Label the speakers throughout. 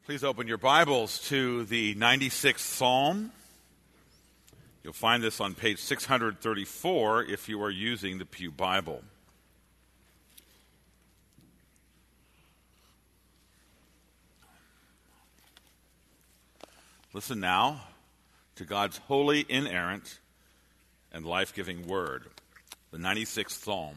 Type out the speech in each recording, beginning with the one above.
Speaker 1: Please open your Bibles to the 96th Psalm. You'll find this on page 634 if you are using the Pew Bible. Listen now to God's holy, inerrant, and life-giving word, the 96th Psalm.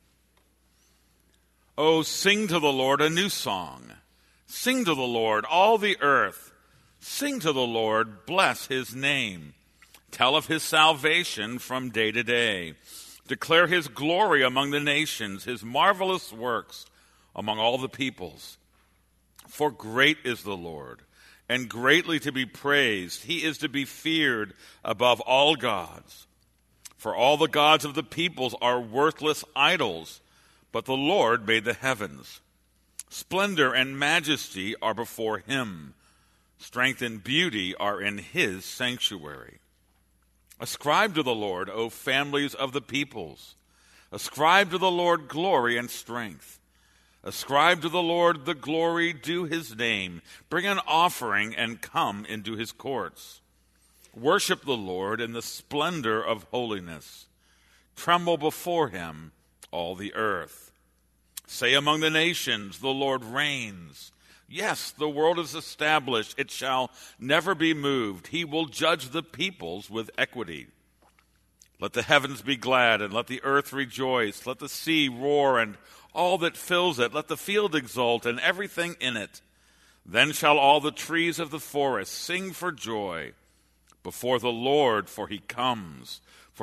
Speaker 1: Oh, sing to the Lord a new song. Sing to the Lord, all the earth. Sing to the Lord, bless his name. Tell of his salvation from day to day. Declare his glory among the nations, his marvelous works among all the peoples. For great is the Lord, and greatly to be praised. He is to be feared above all gods. For all the gods of the peoples are worthless idols, but the Lord made the heavens. Splendor and majesty are before him. Strength and beauty are in his sanctuary. Ascribe to the Lord, O families of the peoples. Ascribe to the Lord glory and strength. Ascribe to the Lord the glory due his name. Bring an offering and come into his courts. Worship the Lord in the splendor of holiness. Tremble before him, all the earth. Say among the nations, the Lord reigns. Yes, the world is established. It shall never be moved. He will judge the peoples with equity. Let the heavens be glad, and let the earth rejoice. Let the sea roar, and all that fills it. Let the field exult, and everything in it. Then shall all the trees of the forest sing for joy before the Lord, for he comes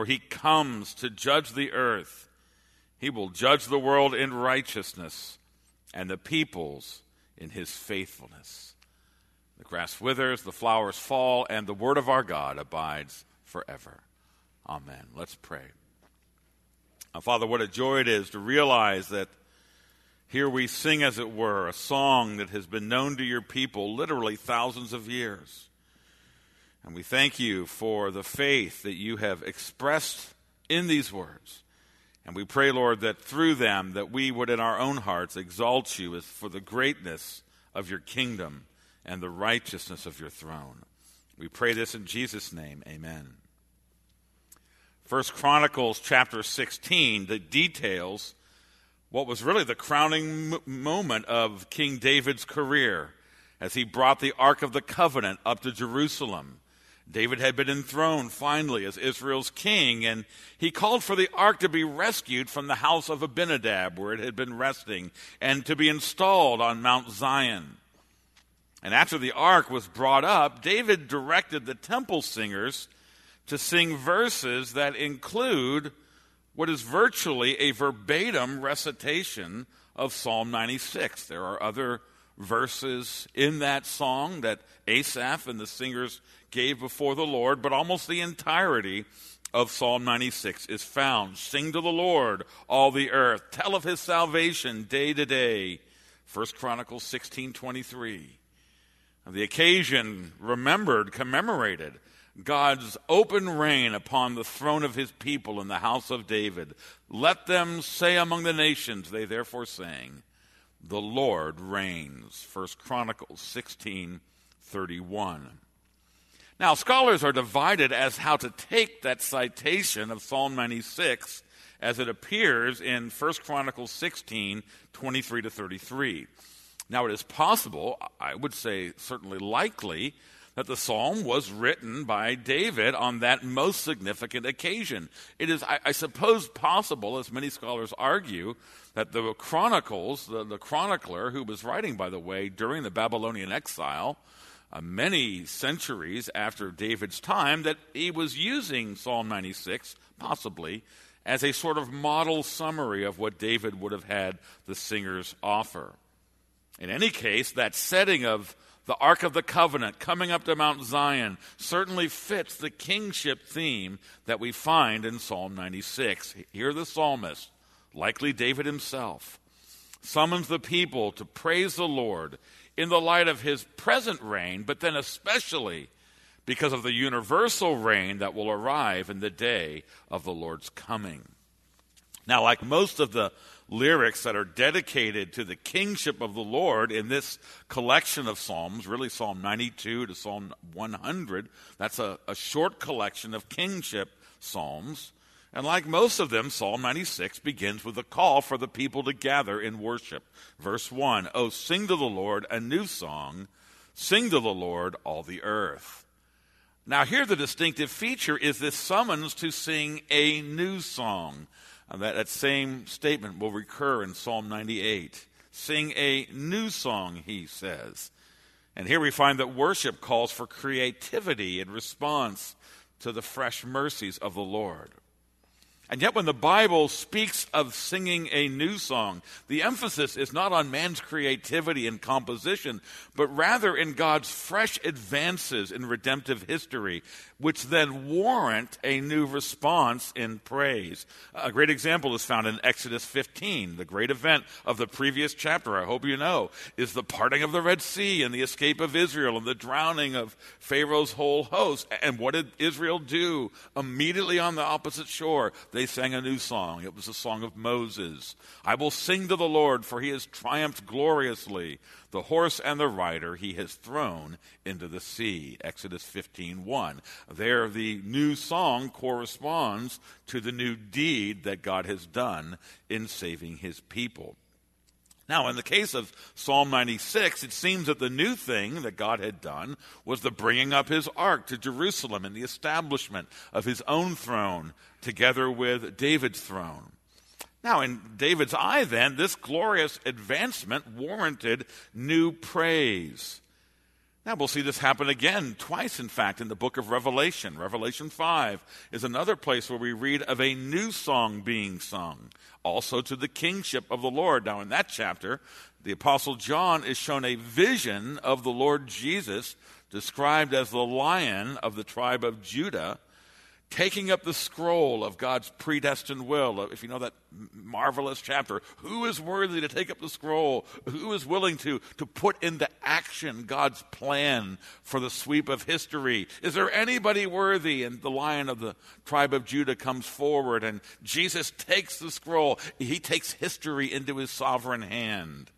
Speaker 1: to judge the earth. He will judge the world in righteousness and the peoples in his faithfulness. The grass withers, the flowers fall, and the word of our God abides forever. Amen. Let's pray. Now, Father, what a joy it is to realize that here we sing, as it were, a song that has been known to your people literally thousands of years. And we thank you for the faith that you have expressed in these words. And we pray, Lord, that through them that we would in our own hearts exalt you as for the greatness of your kingdom and the righteousness of your throne. We pray this in Jesus' name. Amen. 1 Chronicles chapter 16 that details what was really the crowning moment of King David's career as he brought the Ark of the Covenant up to Jerusalem. David had been enthroned finally as Israel's king, and he called for the ark to be rescued from the house of Abinadab, where it had been resting, and to be installed on Mount Zion. And after the ark was brought up, David directed the temple singers to sing verses that include what is virtually a verbatim recitation of Psalm 96. There are other verses in that song that Asaph and the singers gave before the Lord, but almost the entirety of Psalm 96 is found. Sing to the Lord, all the earth. Tell of his salvation day to day. 1 Chronicles 16:23. The occasion commemorated God's open reign upon the throne of his people in the house of David. Let them say among the nations, they therefore sang, the Lord reigns. 1 Chronicles 16:31. Now, scholars are divided as how to take that citation of Psalm 96 as it appears in 1 Chronicles 16:23-33. Now, it is possible, I would say certainly likely, that the psalm was written by David on that most significant occasion. It is, I suppose, possible, as many scholars argue, that the Chronicles, the chronicler who was writing, by the way, during the Babylonian exile, many centuries after David's time, that he was using Psalm 96, possibly, as a sort of model summary of what David would have had the singers offer. In any case, that setting of the Ark of the Covenant coming up to Mount Zion certainly fits the kingship theme that we find in Psalm 96. Here the psalmist, likely David himself, summons the people to praise the Lord in the light of his present reign, but then especially because of the universal reign that will arrive in the day of the Lord's coming. Now, like most of the lyrics that are dedicated to the kingship of the Lord in this collection of Psalms, really Psalm 92 to Psalm 100. That's a short collection of kingship psalms. And like most of them, Psalm 96 begins with a call for the people to gather in worship. Verse 1, "Oh, sing to the Lord a new song. Sing to the Lord, all the earth." Now here the distinctive feature is this summons to sing a new song. That same statement will recur in Psalm 98. Sing a new song, he says. And here we find that worship calls for creativity in response to the fresh mercies of the Lord. And yet when the Bible speaks of singing a new song, the emphasis is not on man's creativity and composition, but rather in God's fresh advances in redemptive history, which then warrant a new response in praise. A great example is found in Exodus 15. The great event of the previous chapter, I hope you know, is the parting of the Red Sea and the escape of Israel and the drowning of Pharaoh's whole host. And what did Israel do? Immediately on the opposite shore, they sang a new song. It was a song of Moses. "I will sing to the Lord, for he has triumphed gloriously. The horse and the rider he has thrown into the sea." Exodus 15:1. There, the new song corresponds to the new deed that God has done in saving his people. Now, in the case of Psalm 96, it seems that the new thing that God had done was the bringing up his ark to Jerusalem and the establishment of his own throne together with David's throne. Now, in David's eye, then, this glorious advancement warranted new praise. Now, we'll see this happen again, twice, in fact, in the book of Revelation. Revelation 5 is another place where we read of a new song being sung, also to the kingship of the Lord. Now, in that chapter, the Apostle John is shown a vision of the Lord Jesus, described as the Lion of the tribe of Judah, taking up the scroll of God's predestined will. If you know that marvelous chapter, who is worthy to take up the scroll? Who is willing to put into action God's plan for the sweep of history? Is there anybody worthy? And the Lion of the tribe of Judah comes forward, and Jesus takes the scroll. He takes history into his sovereign hand.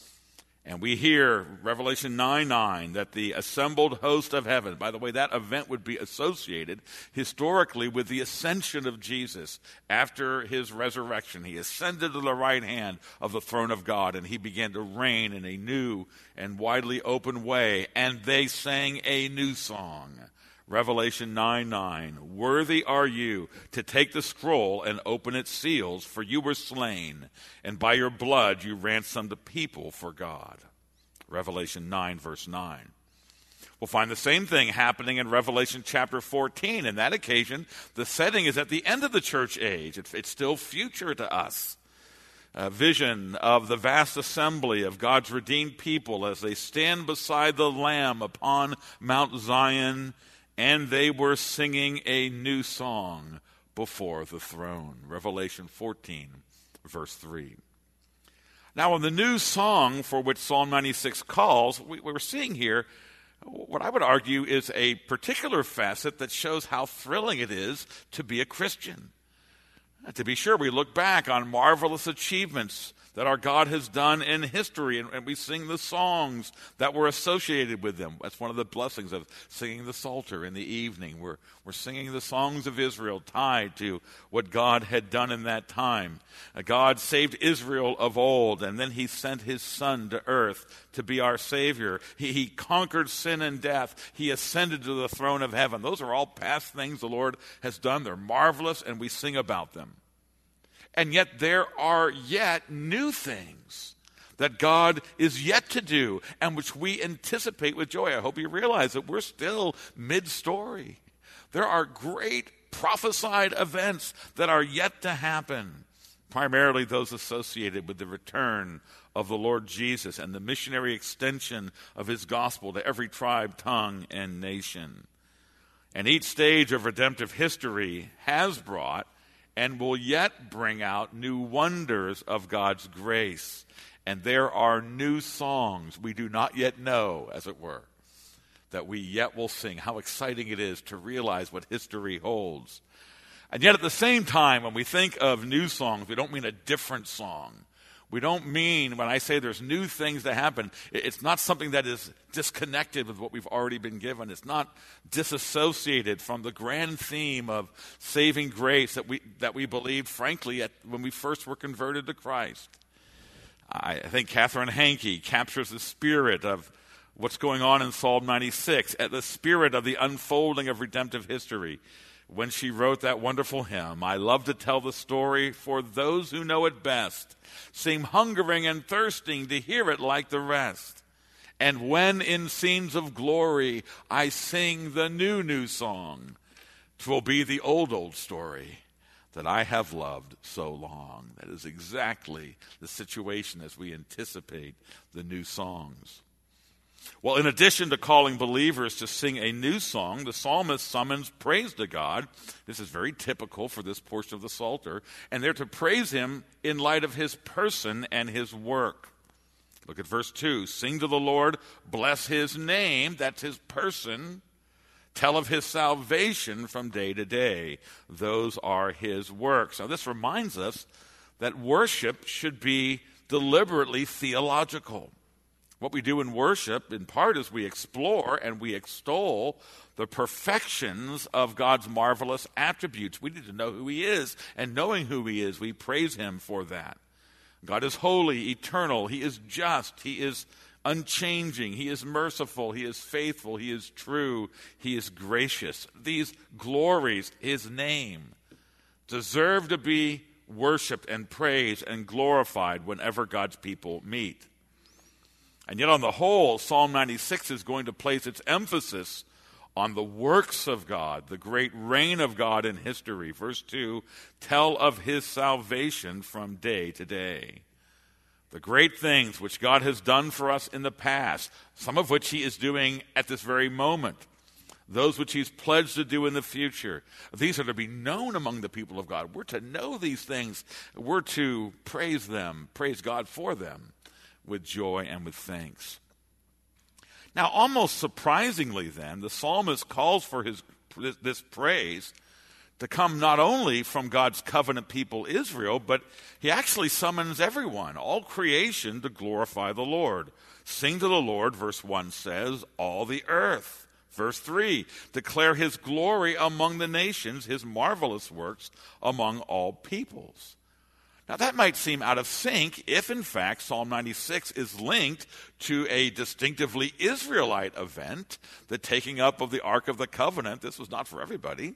Speaker 1: And we hear, Revelation 9:9, that the assembled host of heaven, by the way, that event would be associated historically with the ascension of Jesus after his resurrection. He ascended to the right hand of the throne of God, and he began to reign in a new and widely open way, and they sang a new song. Revelation 9:9, "Worthy are you to take the scroll and open its seals, for you were slain, and by your blood you ransomed the people for God." Revelation 9, verse 9. We'll find the same thing happening in Revelation chapter 14. In that occasion, the setting is at the end of the church age. It's still future to us. A vision of the vast assembly of God's redeemed people as they stand beside the Lamb upon Mount Zion, and they were singing a new song before the throne. Revelation 14, verse 3. Now, in the new song for which Psalm 96 calls, we're seeing here what I would argue is a particular facet that shows how thrilling it is to be a Christian. To be sure, we look back on marvelous achievements that our God has done in history, and we sing the songs that were associated with them. That's one of the blessings of singing the Psalter in the evening. We're singing the songs of Israel tied to what God had done in that time. God saved Israel of old, and then he sent his Son to earth to be our Savior. He conquered sin and death. He ascended to the throne of heaven. Those are all past things the Lord has done. They're marvelous, and we sing about them. And yet there are yet new things that God is yet to do and which we anticipate with joy. I hope you realize that we're still mid-story. There are great prophesied events that are yet to happen, primarily those associated with the return of the Lord Jesus and the missionary extension of his gospel to every tribe, tongue, and nation. And each stage of redemptive history has brought and will yet bring out new wonders of God's grace. And there are new songs we do not yet know, as it were, that we yet will sing. How exciting it is to realize what history holds. And yet at the same time, when we think of new songs, we don't mean a different song. We don't mean, when I say there's new things that happen, it's not something that is disconnected with what we've already been given. It's not disassociated from the grand theme of saving grace that we believed, frankly, when we first were converted to Christ. I think Catherine Hankey captures the spirit of what's going on in Psalm 96, at the spirit of the unfolding of redemptive history, when she wrote that wonderful hymn, I love to tell the story for those who know it best, seem hungering and thirsting to hear it like the rest. And when in scenes of glory I sing the new song, 'twill be the old story that I have loved so long. That is exactly the situation as we anticipate the new songs. Well, in addition to calling believers to sing a new song, the psalmist summons praise to God. This is very typical for this portion of the Psalter. And they're to praise him in light of his person and his work. Look at verse 2. Sing to the Lord, bless his name, that's his person. Tell of his salvation from day to day. Those are his works. Now, this reminds us that worship should be deliberately theological. What we do in worship, in part, is we explore and we extol the perfections of God's marvelous attributes. We need to know who he is, and knowing who he is, we praise him for that. God is holy, eternal. He is just. He is unchanging. He is merciful. He is faithful. He is true. He is gracious. These glories, his name, deserve to be worshiped and praised and glorified whenever God's people meet. And yet on the whole, Psalm 96 is going to place its emphasis on the works of God, the great reign of God in history. Verse 2, tell of his salvation from day to day. The great things which God has done for us in the past, some of which he is doing at this very moment, those which he's pledged to do in the future. These are to be known among the people of God. We're to know these things. We're to praise them, praise God for them, with joy and with thanks. Now, almost surprisingly then, the psalmist calls for this praise to come not only from God's covenant people Israel, but he actually summons everyone, all creation, to glorify the Lord. Sing to the Lord, verse 1 says, all the earth. Verse 3, declare his glory among the nations, his marvelous works among all peoples. Now, that might seem out of sync if, in fact, Psalm 96 is linked to a distinctively Israelite event, the taking up of the Ark of the Covenant. This was not for everybody,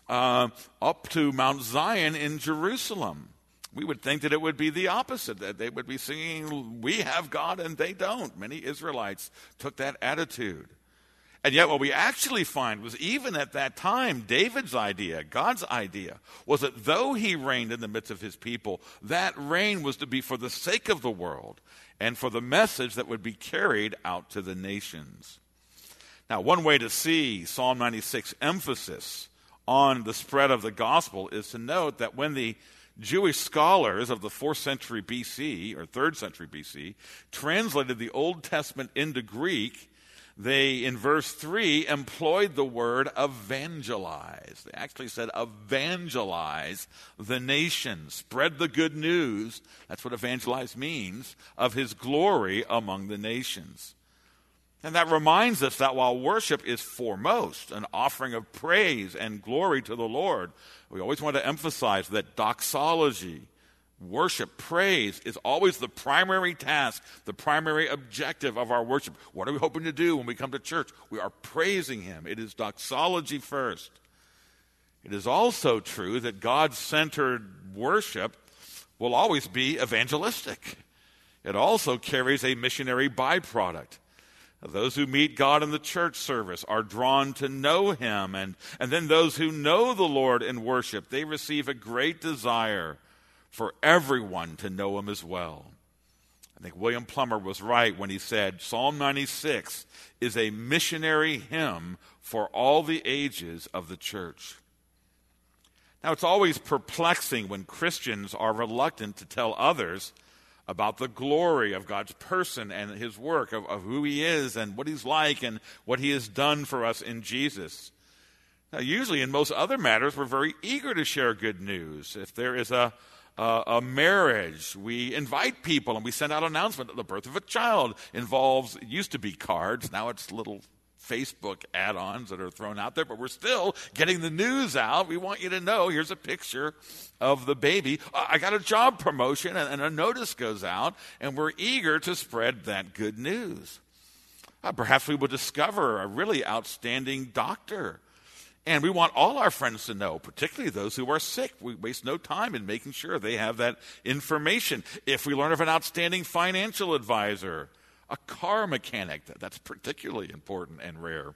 Speaker 1: up to Mount Zion in Jerusalem. We would think that it would be the opposite, that they would be singing, we have God and they don't. Many Israelites took that attitude. And yet what we actually find was even at that time, David's idea, God's idea, was that though he reigned in the midst of his people, that reign was to be for the sake of the world and for the message that would be carried out to the nations. Now, one way to see Psalm 96 emphasis on the spread of the gospel is to note that when the Jewish scholars of the 4th century BC, or 3rd century BC, translated the Old Testament into Greek, they, in verse 3, employed the word evangelize. They actually said evangelize the nation, spread the good news, that's what evangelize means, of his glory among the nations. And that reminds us that while worship is foremost, an offering of praise and glory to the Lord, we always want to emphasize that doxology, worship, praise, is always the primary task, the primary objective of our worship. What are we hoping to do when we come to church? We are praising him. It is doxology first. It is also true that God-centered worship will always be evangelistic. It also carries a missionary byproduct. Those who meet God in the church service are drawn to know him, and then those who know the Lord in worship, they receive a great desire for everyone to know him as well. I think William Plummer was right when he said Psalm 96 is a missionary hymn for all the ages of the church. Now, it's always perplexing when Christians are reluctant to tell others about the glory of God's person and his work, of who he is and what he's like and what he has done for us in Jesus. Now, usually in most other matters, we're very eager to share good news. If there is a marriage, we invite people and we send out an announcement that the birth of a child it used to be cards, now it's little Facebook add-ons that are thrown out there, but we're still getting the news out. We want you to know, here's a picture of the baby. I got a job promotion, and a notice goes out, and we're eager to spread that good news. Perhaps we will discover a really outstanding doctor. And we want all our friends to know, particularly those who are sick. We waste no time in making sure they have that information. If we learn of an outstanding financial advisor, a car mechanic, that's particularly important and rare,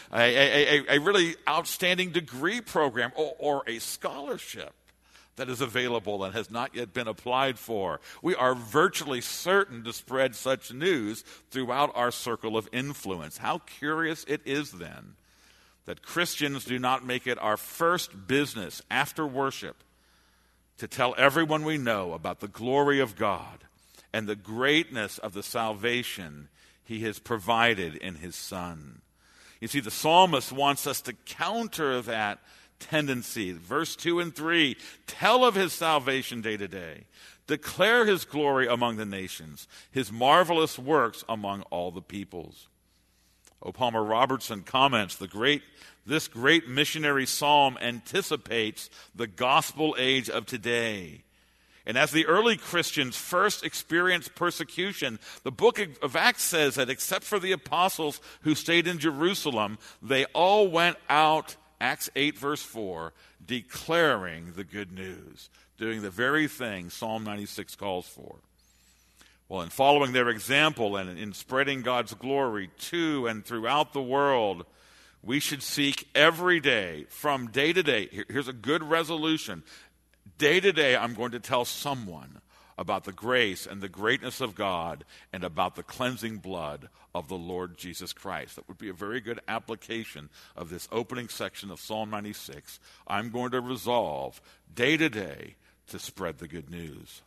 Speaker 1: a really outstanding degree program or a scholarship that is available and has not yet been applied for. We are virtually certain to spread such news throughout our circle of influence. How curious it is then that Christians do not make it our first business after worship to tell everyone we know about the glory of God and the greatness of the salvation he has provided in his Son. You see, the psalmist wants us to counter that tendency. Verse 2 and 3, tell of his salvation day to day. Declare his glory among the nations, his marvelous works among all the peoples. O. Palmer Robertson comments, this great missionary psalm anticipates the gospel age of today. And as the early Christians first experienced persecution, the book of Acts says that except for the apostles who stayed in Jerusalem, they all went out, Acts 8 verse 4, declaring the good news, doing the very thing Psalm 96 calls for. Well, in following their example and in spreading God's glory to and throughout the world, we should seek every day, from day to day. Here's a good resolution. Day to day, I'm going to tell someone about the grace and the greatness of God and about the cleansing blood of the Lord Jesus Christ. That would be a very good application of this opening section of Psalm 96. I'm going to resolve day to day to spread the good news.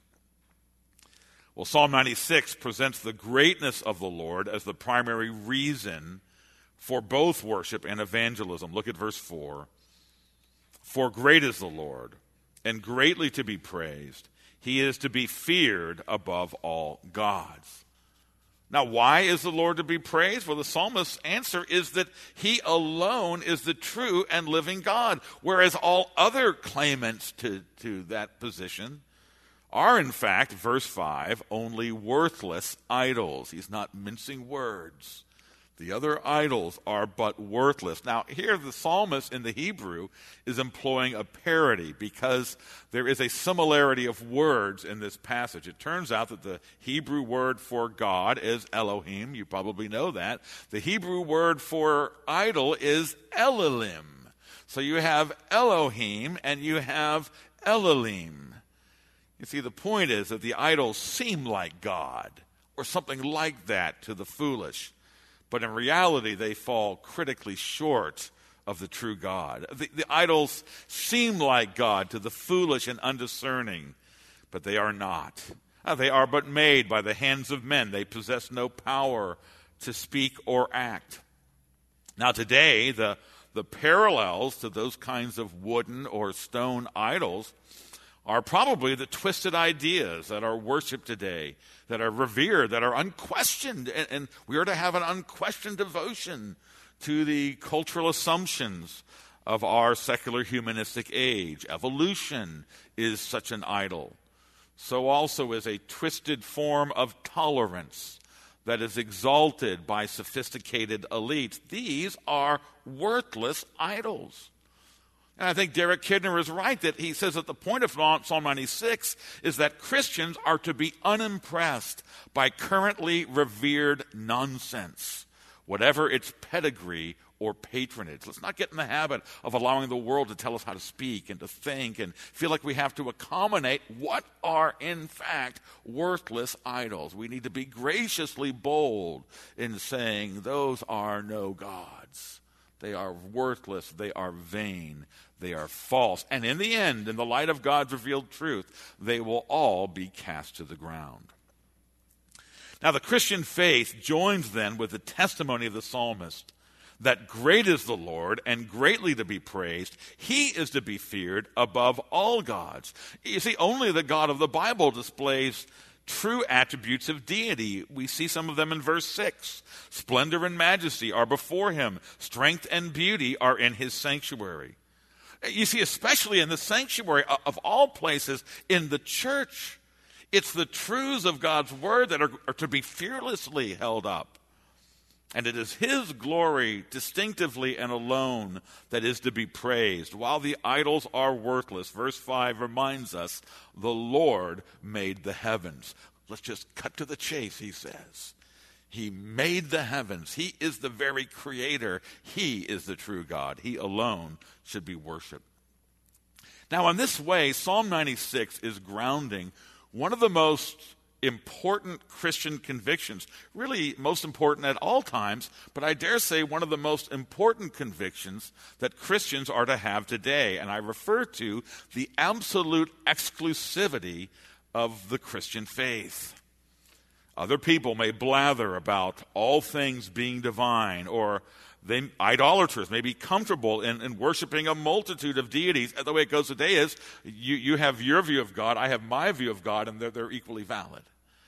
Speaker 1: Well, Psalm 96 presents the greatness of the Lord as the primary reason for both worship and evangelism. Look at verse 4. For great is the Lord, and greatly to be praised. He is to be feared above all gods. Now, why is the Lord to be praised? Well, the psalmist's answer is that he alone is the true and living God, whereas all other claimants to that position are, in fact, verse 5, only worthless idols. He's not mincing words. The other idols are but worthless. Now, here the psalmist in the Hebrew is employing a parody because there is a similarity of words in this passage. It turns out that the Hebrew word for God is Elohim. You probably know that. The Hebrew word for idol is Elalim. So you have Elohim and you have Elalim. You see, the point is that the idols seem like God or something like that to the foolish. But in reality, they fall critically short of the true God. The idols seem like God to the foolish and undiscerning, but they are not. They are but made by the hands of men. They possess no power to speak or act. Now today, the parallels to those kinds of wooden or stone idols are probably the twisted ideas that are worshipped today, that are revered, that are unquestioned. And we are to have an unquestioned devotion to the cultural assumptions of our secular humanistic age. Evolution is such an idol. So also is a twisted form of tolerance that is exalted by sophisticated elites. These are worthless idols. And I think Derek Kidner is right that he says that the point of Psalm 96 is that Christians are to be unimpressed by currently revered nonsense, whatever its pedigree or patronage. Let's not get in the habit of allowing the world to tell us how to speak and to think and feel like we have to accommodate what are, in fact, worthless idols. We need to be graciously bold in saying those are no gods. They are worthless. They are vain. They are false. And in the end, in the light of God's revealed truth, they will all be cast to the ground. Now, the Christian faith joins then with the testimony of the psalmist that great is the Lord and greatly to be praised. He is to be feared above all gods. You see, only the God of the Bible displays true attributes of deity. We see some of them in verse 6. Splendor and majesty are before him. Strength and beauty are in his sanctuary. You see, especially in the sanctuary of all places, in the church, it's the truths of God's word that are to be fearlessly held up. And it is his glory distinctively and alone that is to be praised, while the idols are worthless. Verse 5 reminds us, the Lord made the heavens. Let's just cut to the chase, he says. He made the heavens. He is the very creator. He is the true God. He alone should be worshiped. Now, in this way, Psalm 96 is grounding one of the most important Christian convictions, really most important at all times, but I dare say one of the most important convictions that Christians are to have today. And I refer to the absolute exclusivity of the Christian faith. Other people may blather about all things being divine, or idolaters may be comfortable in worshiping a multitude of deities. The way it goes today is you have your view of God, I have my view of God, and they're equally valid.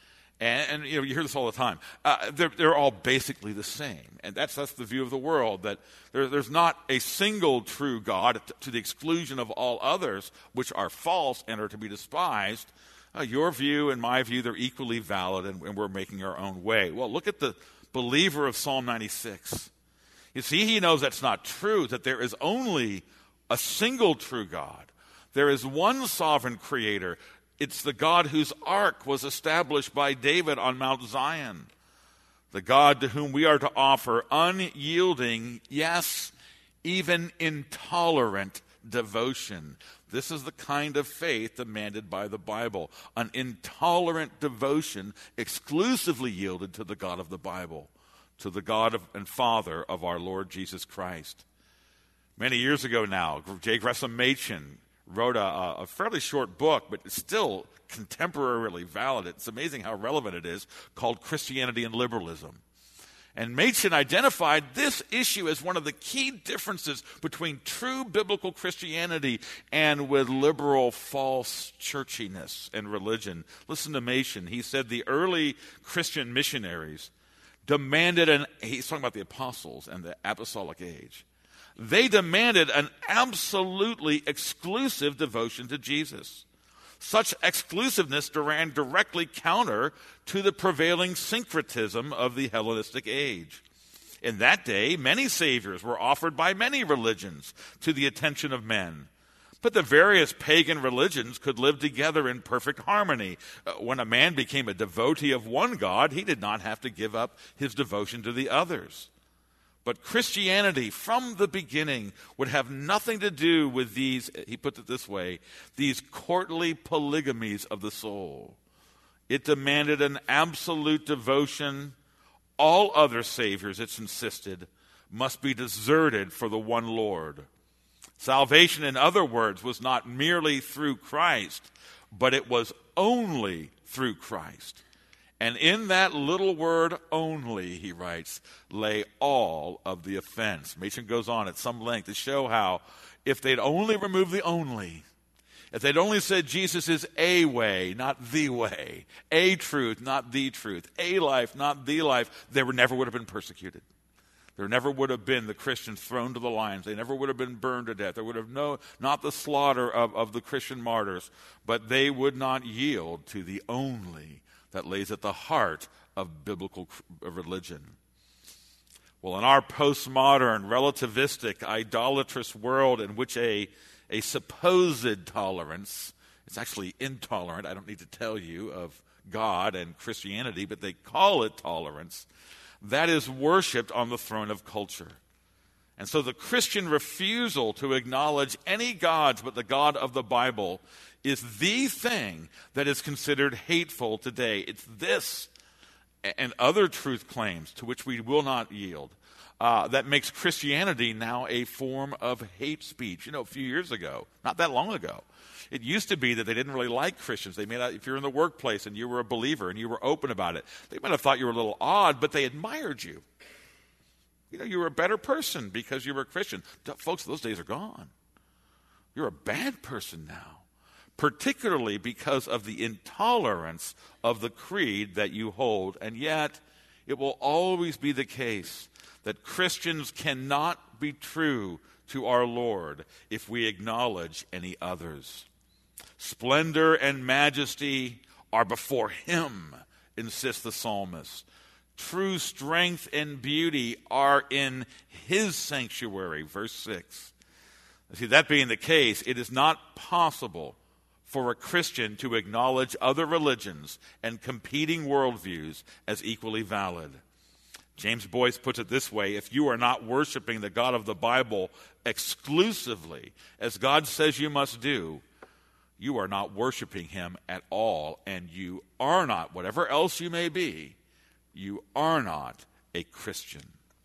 Speaker 1: And you hear this all the time. They're all basically the same. And that's the view of the world, that there's not a single true God to the exclusion of all others, which are false and are to be despised. Your view and my view, they're equally valid, and we're making our own way. Well, look at the believer of Psalm 96. You see, he knows that's not true, that there is only a single true God. There is one sovereign creator. It's the God whose ark was established by David on Mount Zion. The God to whom we are to offer unyielding, yes, even intolerant devotion. This is the kind of faith demanded by the Bible. An intolerant devotion exclusively yielded to the God of the Bible, to the God and Father of our Lord Jesus Christ. Many years ago now, J. Gresham Machen wrote a fairly short book, but it's still contemporarily valid. It's amazing how relevant it is, called Christianity and Liberalism. And Machen identified this issue as one of the key differences between true biblical Christianity and with liberal false churchiness and religion. Listen to Machen. He said the early Christian missionaries demanded, he's talking about the apostles and the apostolic age, they demanded an absolutely exclusive devotion to Jesus. Such exclusiveness ran directly counter to the prevailing syncretism of the Hellenistic age. In that day, many saviors were offered by many religions to the attention of men. But the various pagan religions could live together in perfect harmony. When a man became a devotee of one god, he did not have to give up his devotion to the others. But Christianity, from the beginning, would have nothing to do with these, he put it this way, these courtly polygamies of the soul. It demanded an absolute devotion. All other saviors, it's insisted, must be deserted for the one Lord. Salvation, in other words, was not merely through Christ, but it was only through Christ. And in that little word only, he writes, lay all of the offense. Machen goes on at some length to show how if they'd only removed the only, if they'd only said Jesus is a way, not the way, a truth, not the truth, a life, not the life, they never would have been persecuted. There never would have been the Christians thrown to the lions. They never would have been burned to death. There would have not the slaughter of the Christian martyrs, but they would not yield to the only that lays at the heart of biblical religion. Well, in our postmodern, relativistic, idolatrous world in which a supposed tolerance, it's actually intolerant, I don't need to tell you, of God and Christianity, but they call it tolerance, that is worshipped on the throne of culture. And so the Christian refusal to acknowledge any gods but the God of the Bible is the thing that is considered hateful today. It's this and other truth claims to which we will not yield that makes Christianity now a form of hate speech. A few years ago, not that long ago, it used to be that they didn't really like Christians. They if you're in the workplace and you were a believer and you were open about it, they might have thought you were a little odd, but they admired you. You were a better person because you were a Christian. Folks, those days are gone. You're a bad person now, particularly because of the intolerance of the creed that you hold. And yet, it will always be the case that Christians cannot be true to our Lord if we acknowledge any others. Splendor and majesty are before him, insists the psalmist. True strength and beauty are in his sanctuary, verse 6. See, that being the case, it is not possible for a Christian to acknowledge other religions and competing worldviews as equally valid. James Boyce puts it this way: if you are not worshiping the God of the Bible exclusively, as God says you must do, you are not worshiping him at all, and you are not, whatever else you may be, you are not a Christian.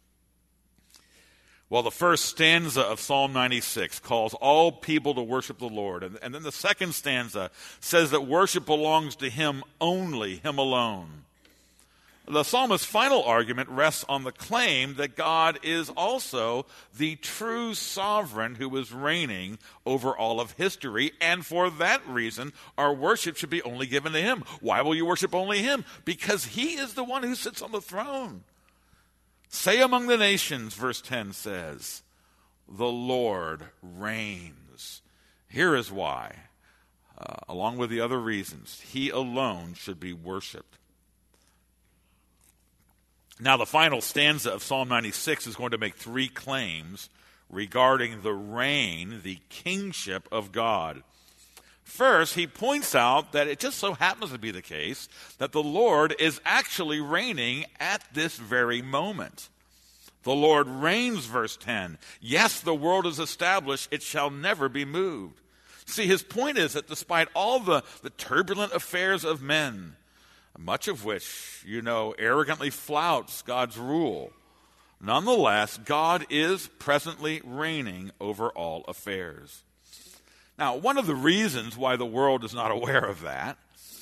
Speaker 1: Well, the first stanza of Psalm 96 calls all people to worship the Lord. And then the second stanza says that worship belongs to him only, him alone. The psalmist's final argument rests on the claim that God is also the true sovereign who is reigning over all of history, and for that reason, our worship should be only given to him. Why will you worship only him? Because he is the one who sits on the throne. Say among the nations, verse 10 says, the Lord reigns. Here is why, along with the other reasons, he alone should be worshiped. Now, the final stanza of Psalm 96 is going to make three claims regarding the reign, the kingship of God. First, he points out that it just so happens to be the case that the Lord is actually reigning at this very moment. The Lord reigns, verse 10. Yes, the world is established, it shall never be moved. See, his point is that despite all the turbulent affairs of men, much of which, arrogantly flouts God's rule, nonetheless, God is presently reigning over all affairs. Now, one of the reasons why the world is not aware of that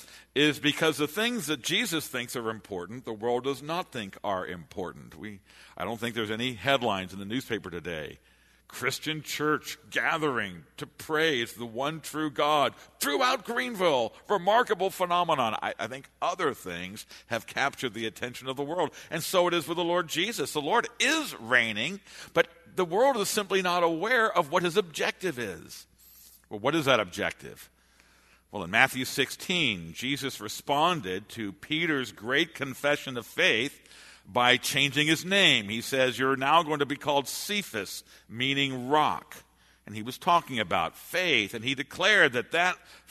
Speaker 1: is because the things that Jesus thinks are important, the world does not think are important. I don't think there's any headlines in the newspaper today. Christian church gathering to praise the one true God throughout Greenville. Remarkable phenomenon. I think other things have captured the attention of the world. And so it is with the Lord Jesus. The Lord is reigning, but the world is simply not aware of what his objective is. Well, what is that objective? Well, in Matthew 16, Jesus responded to Peter's great confession of faith by changing his name. He says, you're now going to be called Cephas, meaning rock. And he was talking about faith, and he declared that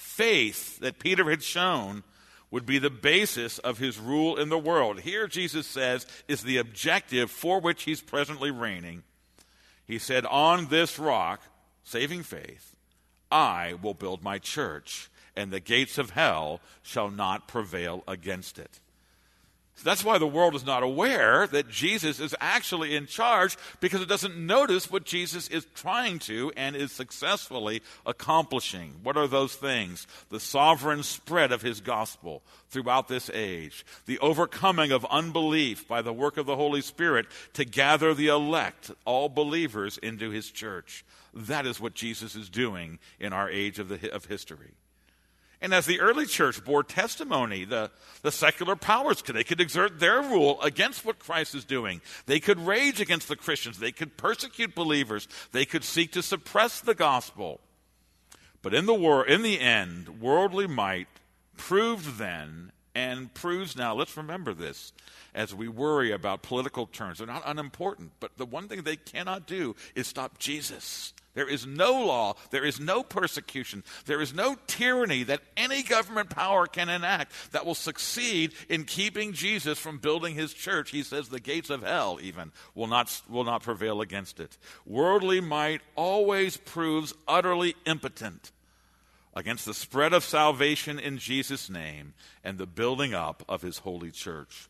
Speaker 1: faith that Peter had shown would be the basis of his rule in the world. Here, Jesus says, is the objective for which he's presently reigning. He said, on this rock, saving faith, I will build my church, and the gates of hell shall not prevail against it. So that's why the world is not aware that Jesus is actually in charge, because it doesn't notice what Jesus is trying to and is successfully accomplishing. What are those things? The sovereign spread of his gospel throughout this age, the overcoming of unbelief by the work of the Holy Spirit to gather the elect, all believers, into his church. That is what Jesus is doing in our age of history. And as the early church bore testimony, the secular powers, they could exert their rule against what Christ is doing. They could rage against the Christians. They could persecute believers. They could seek to suppress the gospel. But in the end, worldly might proved then and proves now. Let's remember this as we worry about political terms. They're not unimportant, but the one thing they cannot do is stop Jesus. There is no law, there is no persecution, there is no tyranny that any government power can enact that will succeed in keeping Jesus from building his church. He says the gates of hell even will not prevail against it. Worldly might always proves utterly impotent against the spread of salvation in Jesus' name and the building up of his holy church.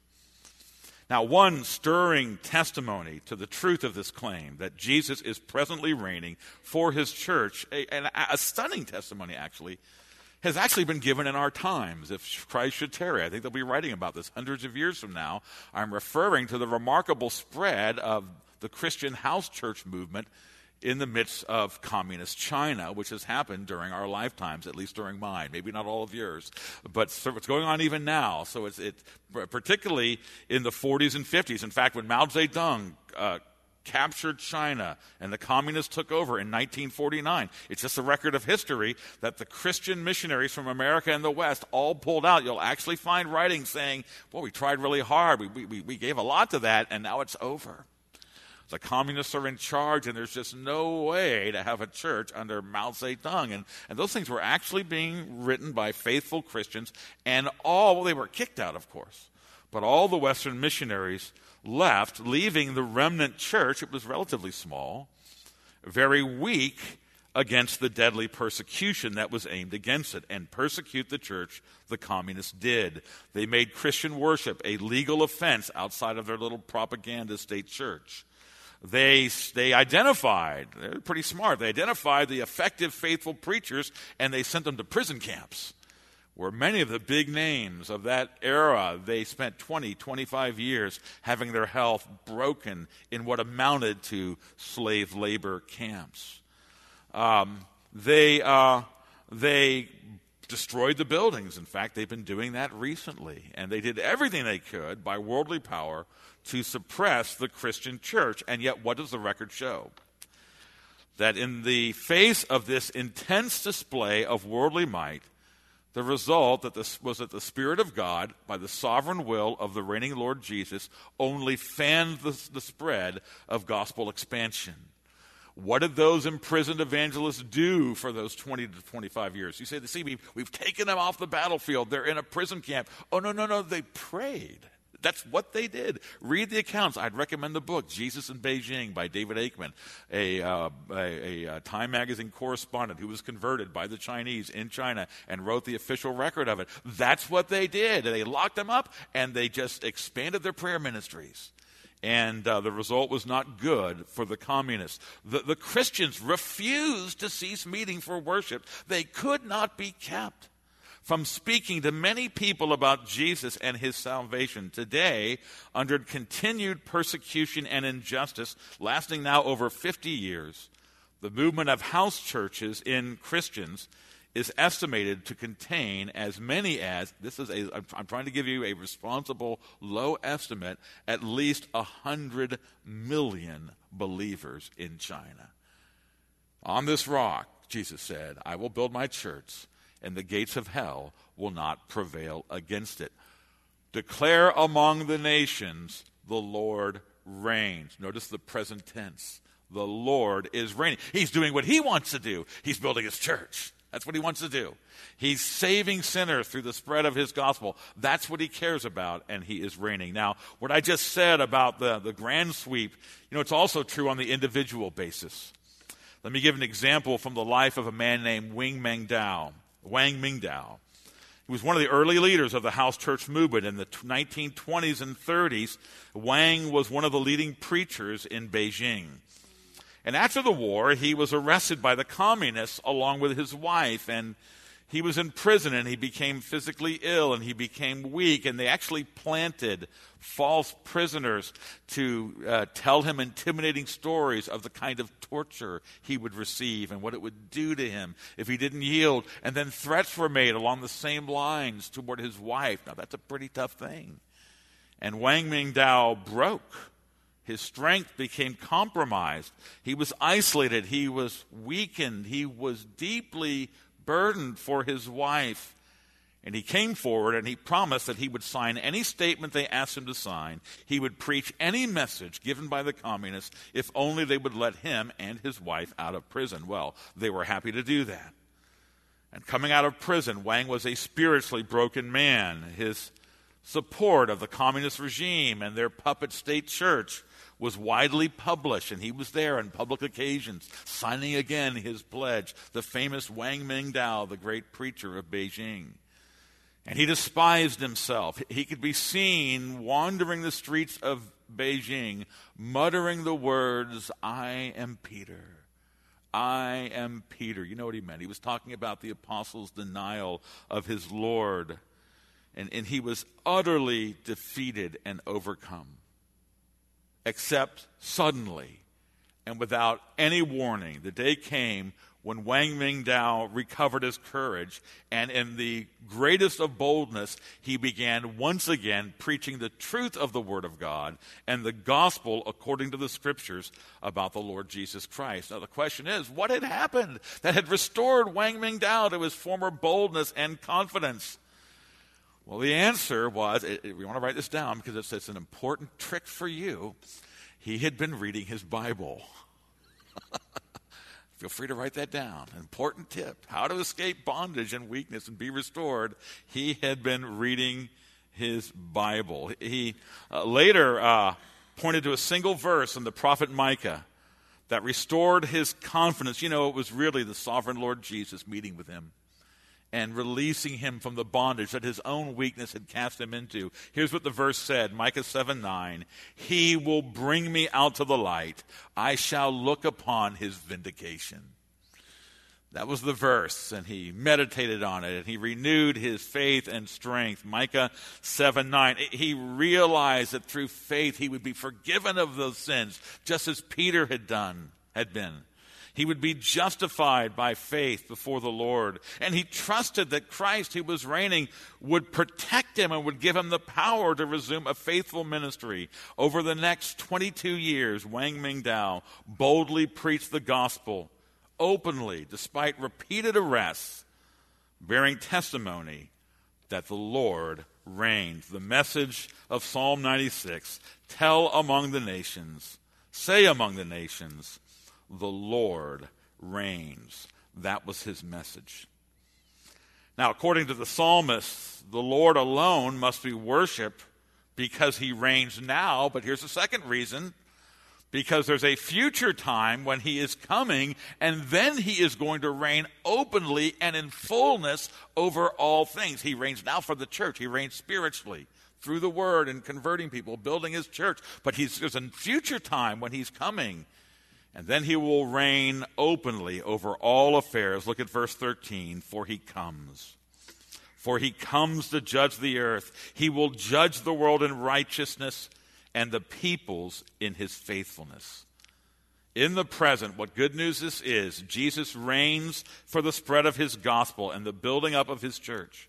Speaker 1: Now, one stirring testimony to the truth of this claim that Jesus is presently reigning for his church, a stunning testimony actually, has actually been given in our times. If Christ should tarry, I think they'll be writing about this hundreds of years from now. I'm referring to the remarkable spread of the Christian house church movement in the midst of communist China, which has happened during our lifetimes, at least during mine, maybe not all of yours, but what's going on even now. So it's particularly in the 40s and 50s. In fact, when Mao Zedong captured China and the communists took over in 1949, it's just a record of history that the Christian missionaries from America and the West all pulled out. You'll actually find writings saying, well, we tried really hard. We gave a lot to that, and now it's over. The communists are in charge, and there's just no way to have a church under Mao Zedong. And those things were actually being written by faithful Christians, and they were kicked out, of course. But all the Western missionaries left, leaving the remnant church. It was relatively small, very weak against the deadly persecution that was aimed against it. And persecute the church, the communists did. They made Christian worship a legal offense outside of their little propaganda state church. They identified, they're pretty smart, they identified the effective, faithful preachers, and they sent them to prison camps, where many of the big names of that era, they spent 20, 25 years having their health broken in what amounted to slave labor camps. They destroyed the buildings. In fact, they've been doing that recently. And they did everything they could by worldly power to suppress the Christian church. And yet, what does the record show? That in the face of this intense display of worldly might, the result was that the Spirit of God, by the sovereign will of the reigning Lord Jesus, only fanned the spread of gospel expansion. What did those imprisoned evangelists do for those 20 to 25 years? You say, see, we've taken them off the battlefield. They're in a prison camp. Oh, no, they prayed. That's what they did. Read the accounts. I'd recommend the book, Jesus in Beijing by David Aikman, a Time magazine correspondent who was converted by the Chinese in China and wrote the official record of it. That's what they did. They locked them up, and they just expanded their prayer ministries. And the result was not good for the communists. The Christians refused to cease meeting for worship. They could not be kept from speaking to many people about Jesus and his salvation. Today, under continued persecution and injustice, lasting now over 50 years, the movement of house churches in Christians is estimated to contain as many as, I'm trying to give you a responsible low estimate, at least 100 million believers in China. On this rock, Jesus said, I will build my church, and the gates of hell will not prevail against it. Declare among the nations, the Lord reigns. Notice the present tense. The Lord is reigning. He's doing what he wants to do. He's building his church. That's what he wants to do. He's saving sinners through the spread of his gospel. That's what he cares about, and he is reigning. Now, what I just said about the grand sweep, it's also true on the individual basis. Let me give an example from the life of a man named Wang Mingdao. He was one of the early leaders of the house church movement in the 1920s and 30s. Wang was one of the leading preachers in Beijing. And after the war, he was arrested by the communists along with his wife, and he was in prison, and he became physically ill, and he became weak, and they actually planted false prisoners to tell him intimidating stories of the kind of torture he would receive and what it would do to him if he didn't yield. And then threats were made along the same lines toward his wife. Now, that's a pretty tough thing. And Wang Mingdao broke. His strength became compromised. He was isolated. He was weakened. He was deeply burdened for his wife. And he came forward and he promised that he would sign any statement they asked him to sign. He would preach any message given by the communists if only they would let him and his wife out of prison. Well, they were happy to do that. And coming out of prison, Wang was a spiritually broken man. His support of the communist regime and their puppet state church was widely published, and he was there on public occasions, signing again his pledge, the famous Wang Mingdao, the great preacher of Beijing. And he despised himself. He could be seen wandering the streets of Beijing, muttering the words, I am Peter. I am Peter. You know what he meant. He was talking about the apostles' denial of his Lord, and he was utterly defeated and overcome. except suddenly and without any warning, the day came when Wang Mingdao recovered his courage, and in the greatest of boldness, he began once again preaching the truth of the Word of God and the gospel according to the Scriptures about the Lord Jesus Christ. Now the question is, what had happened that had restored Wang Mingdao to his former boldness and confidence? Well, the answer was, we want to write this down because it's an important trick for you. He had been reading his Bible. Feel free to write that down. An important tip. How to escape bondage and weakness and be restored. He had been reading his Bible. He later pointed to a single verse in the prophet Micah that restored his confidence. You know, it was really the sovereign Lord Jesus meeting with him and releasing him from the bondage that his own weakness had cast him into. Here's what the verse said, Micah 7:9. He will bring me out to the light. I shall look upon his vindication. That was the verse, and he meditated on it, and he renewed his faith and strength. Micah 7:9. He realized that through faith he would be forgiven of those sins, just as Peter had been. He would be justified by faith before the Lord. And he trusted that Christ, who was reigning, would protect him and would give him the power to resume a faithful ministry. Over the next 22 years, Wang Mingdao boldly preached the gospel openly, despite repeated arrests, bearing testimony that the Lord reigned. The message of Psalm 96, tell among the nations, say among the nations, the Lord reigns. That was his message. Now, according to the psalmist, the Lord alone must be worshiped because he reigns now. But here's the second reason. Because there's a future time when he is coming, and then he is going to reign openly and in fullness over all things. He reigns now for the church. He reigns spiritually through the word and converting people, building his church. But there's a future time when he's coming. And then he will reign openly over all affairs. Look at verse 13. For he comes. For he comes to judge the earth. He will judge the world in righteousness and the peoples in his faithfulness. In the present, what good news this is, Jesus reigns for the spread of his gospel and the building up of his church.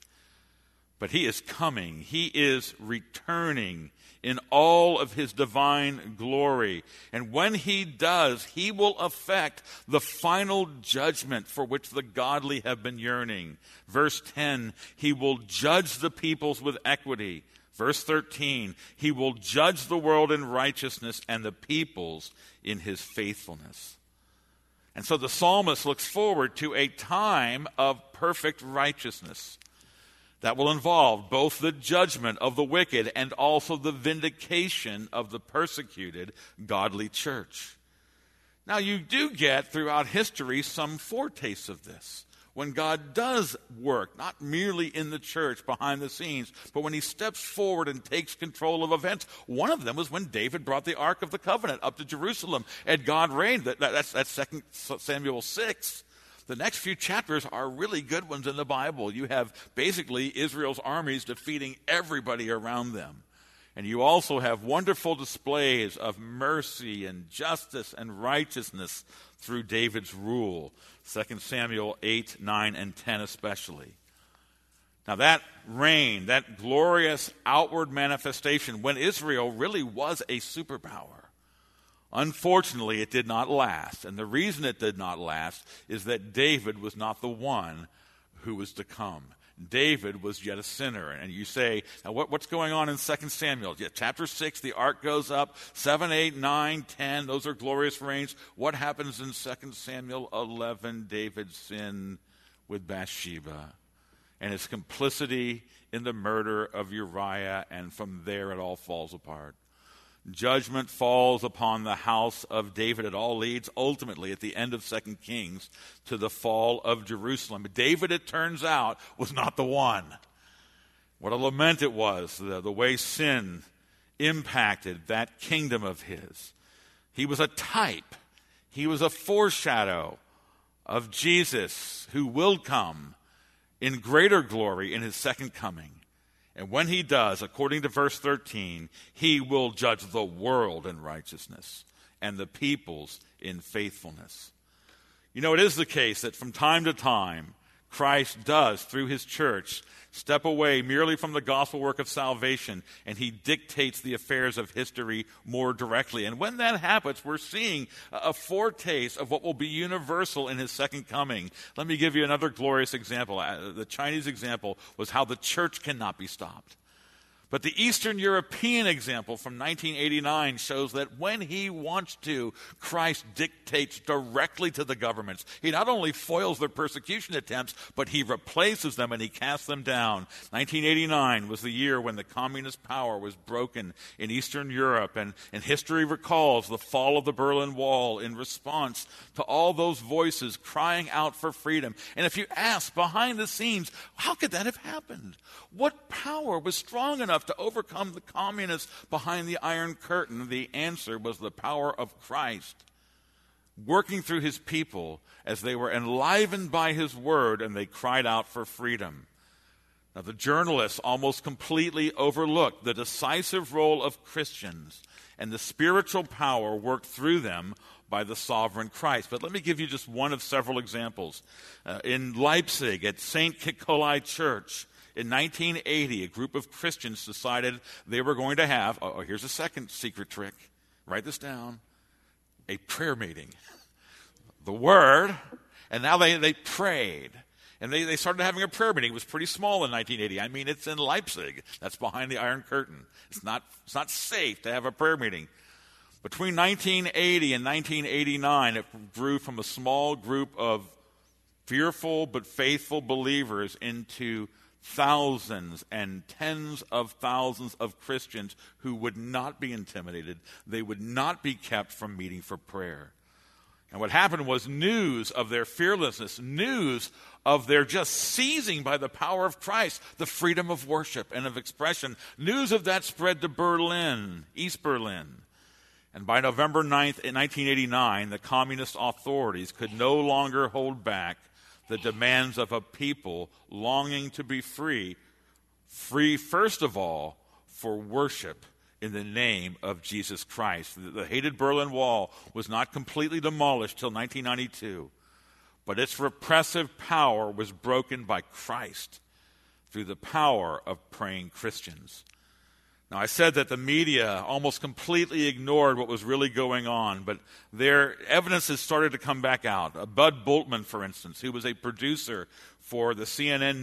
Speaker 1: But he is coming. He is returning in all of his divine glory. And when he does, he will effect the final judgment for which the godly have been yearning. Verse 10, he will judge the peoples with equity. Verse 13, he will judge the world in righteousness and the peoples in his faithfulness. And so the psalmist looks forward to a time of perfect righteousness that will involve both the judgment of the wicked and also the vindication of the persecuted godly church. Now, you do get throughout history some foretastes of this. When God does work, not merely in the church behind the scenes, but when he steps forward and takes control of events. One of them was when David brought the Ark of the Covenant up to Jerusalem and God reigned. That's 2 Samuel 6. The next few chapters are really good ones in the Bible. You have basically Israel's armies defeating everybody around them. And you also have wonderful displays of mercy and justice and righteousness through David's rule. 2 Samuel 8, 9, and 10 especially. Now that reign, that glorious outward manifestation, when Israel really was a superpower, unfortunately, it did not last. And the reason it did not last is that David was not the one who was to come. David was yet a sinner. And you say, now what's going on in 2 Samuel? Yeah, chapter 6, the ark goes up. 7, 8, 9, 10, those are glorious reigns. What happens in 2 Samuel 11? David's sin with Bathsheba and his complicity in the murder of Uriah. And from there it all falls apart. Judgment falls upon the house of David. It all leads ultimately at the end of 2 Kings to the fall of Jerusalem. David, it turns out, was not the one. What a lament it was, the way sin impacted that kingdom of his. He was a type. He was a foreshadow of Jesus who will come in greater glory in his second coming. And when he does, according to verse 13, he will judge the world in righteousness and the peoples in faithfulness. You know, it is the case that from time to time, Christ does, through his church, step away merely from the gospel work of salvation, and he dictates the affairs of history more directly. And when that happens, we're seeing a foretaste of what will be universal in his second coming. Let me give you another glorious example. The Chinese example was how the church cannot be stopped. But the Eastern European example from 1989 shows that when he wants to, Christ dictates directly to the governments. He not only foils their persecution attempts, but he replaces them and he casts them down. 1989 was the year when the communist power was broken in Eastern Europe, and history recalls the fall of the Berlin Wall in response to all those voices crying out for freedom. And if you ask behind the scenes, how could that have happened? What power was strong enough to overcome the communists behind the Iron Curtain? The answer was the power of Christ, working through his people as they were enlivened by his word and they cried out for freedom. Now, the journalists almost completely overlooked the decisive role of Christians and the spiritual power worked through them by the sovereign Christ. But let me give you just one of several examples. In Leipzig at St. Nikolai Church, in 1980, a group of Christians decided they were going to have, here's a second secret trick, write this down, a prayer meeting. The Word, and now they prayed. And they started having a prayer meeting. It was pretty small in 1980. I mean, it's in Leipzig. That's behind the Iron Curtain. It's not safe to have a prayer meeting. Between 1980 and 1989, it grew from a small group of fearful but faithful believers into thousands and tens of thousands of Christians who would not be intimidated. They would not be kept from meeting for prayer. And what happened was news of their fearlessness, news of their just seizing by the power of Christ, the freedom of worship and of expression, news of that spread to Berlin, East Berlin. And by November 9th, 1989, the communist authorities could no longer hold back the demands of a people longing to be free first of all for worship in the name of Jesus Christ. The hated Berlin Wall was not completely demolished till 1992, but its repressive power was broken by Christ through the power of praying Christians. Now, I said that the media almost completely ignored what was really going on, but their evidence has started to come back out. Bud Boltman, for instance, who was a producer for the CNN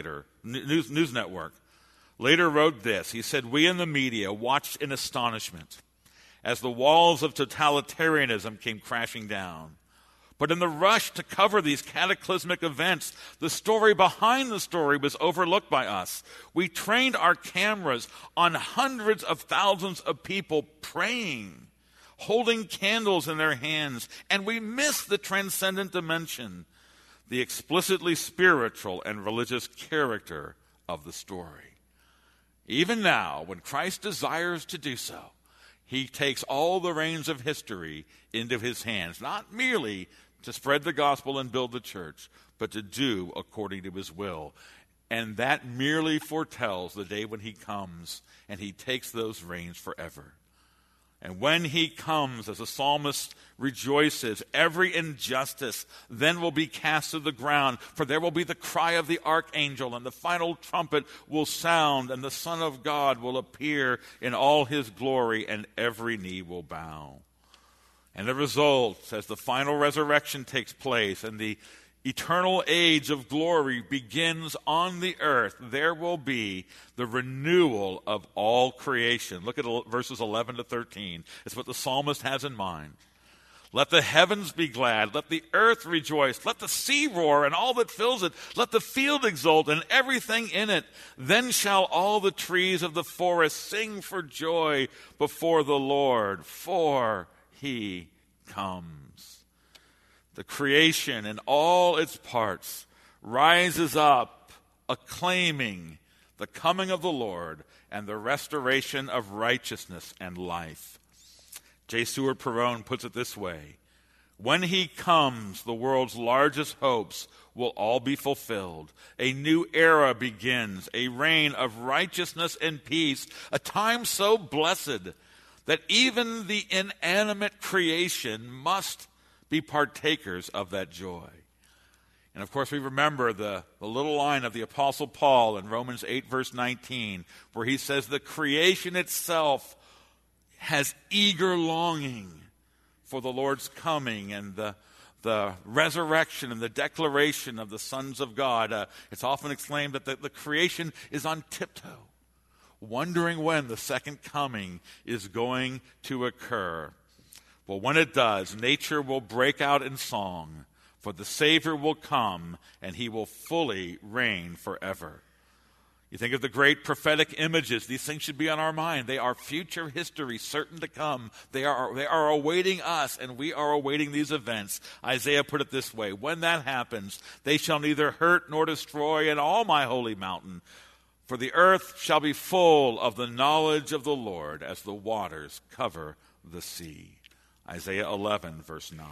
Speaker 1: news network, later wrote this. He said, "We in the media watched in astonishment as the walls of totalitarianism came crashing down. But in the rush to cover these cataclysmic events, the story behind the story was overlooked by us. We trained our cameras on hundreds of thousands of people praying, holding candles in their hands, and we missed the transcendent dimension, the explicitly spiritual and religious character of the story." Even now, when Christ desires to do so, he takes all the reins of history into his hands, not merely to spread the gospel and build the church, but to do according to his will. And that merely foretells the day when he comes and he takes those reins forever. And when he comes, as the psalmist rejoices, every injustice then will be cast to the ground, for there will be the cry of the archangel, and the final trumpet will sound, and the Son of God will appear in all his glory, and every knee will bow. And the result, as the final resurrection takes place and the eternal age of glory begins on the earth, there will be the renewal of all creation. Look at verses 11 to 13. It's what the psalmist has in mind. "Let the heavens be glad, let the earth rejoice, let the sea roar and all that fills it, let the field exult and everything in it. Then shall all the trees of the forest sing for joy before the Lord, for he comes." The creation in all its parts rises up, acclaiming the coming of the Lord and the restoration of righteousness and life. J. Seward Perone puts it this way: When he comes, the world's largest hopes will all be fulfilled. A new era begins, a reign of righteousness and peace, a time so blessed that even the inanimate creation must be partakers of that joy. And of course, we remember the little line of the Apostle Paul in Romans 8, verse 19, where he says the creation itself has eager longing for the Lord's coming and the resurrection and the declaration of the sons of God. It's often exclaimed that the creation is on tiptoe, wondering when the second coming is going to occur. Well, when it does, nature will break out in song, for the Savior will come, and he will fully reign forever. You think of the great prophetic images. These things should be on our mind. They are future history, certain to come. They are awaiting us, and we are awaiting these events. Isaiah put it this way: when that happens, they shall neither hurt nor destroy in all my holy mountain, for the earth shall be full of the knowledge of the Lord as the waters cover the sea. Isaiah 11, verse 9.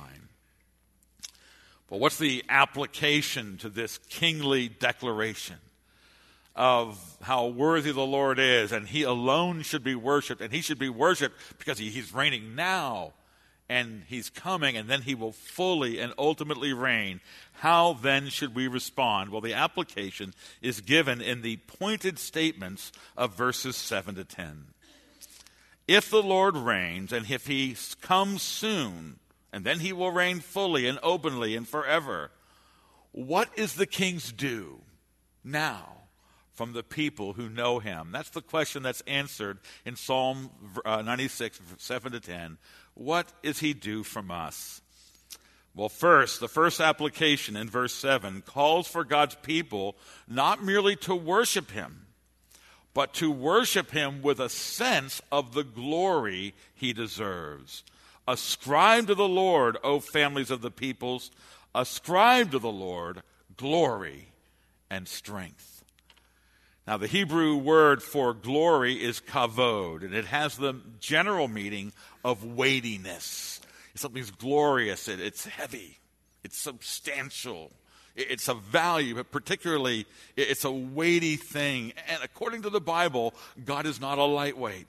Speaker 1: Well, what's the application to this kingly declaration of how worthy the Lord is, and he alone should be worshiped, and he should be worshiped because he's reigning now, and he's coming, and then he will fully and ultimately reign? How then should we respond? Well, the application is given in the pointed statements of verses 7 to 10. If the Lord reigns, and if he comes soon, and then he will reign fully and openly and forever, what is the king's due now from the people who know him? That's the question that's answered in Psalm 96, 7 to 10. What is he due from us? Well, first, the first application in verse 7 calls for God's people not merely to worship him, but to worship him with a sense of the glory he deserves. Ascribe to the Lord, O families of the peoples, ascribe to the Lord glory and strength. Now, the Hebrew word for glory is kavod, and it has the general meaning of weightiness. Something's glorious, it's heavy, it's substantial, it's of value, but particularly it's a weighty thing. And according to the Bible, God is not a lightweight.